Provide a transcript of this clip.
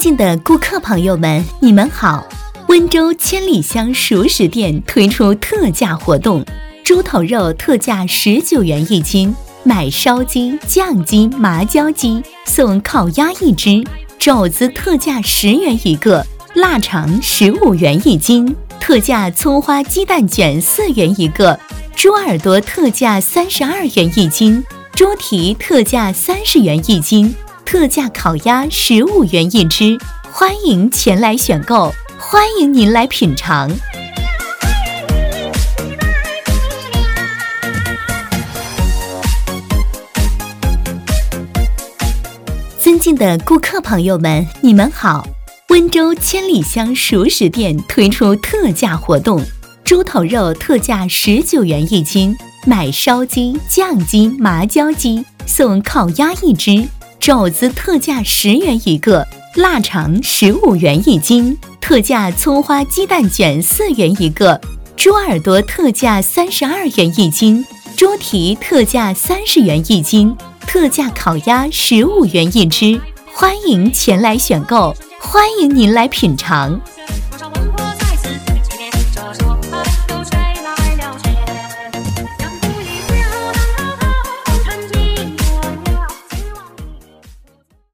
敬的顾客朋友们，你们好！温州千里香熟食店推出特价活动，猪头肉特价19元一斤，买烧鸡、酱鸡、麻椒鸡送烤鸭一只，肘子特价10元一个，腊肠15元一斤，特价葱花鸡蛋卷4元一个，猪耳朵特价32元一斤，猪蹄特价30元一斤，特价烤鸭15元一只，欢迎前来选购，欢迎您来品尝。尊敬的顾客朋友们，你们好！温州千里香熟食店推出特价活动，猪头肉特价19元一斤，买烧鸡、酱鸡、麻椒鸡送烤鸭一只，肘子特价10元一个，腊肠15元一斤，特价葱花鸡蛋卷4元一个，猪耳朵特价32元一斤，猪蹄特价30元一斤，特价烤鸭15元一只，欢迎前来选购，欢迎您来品尝。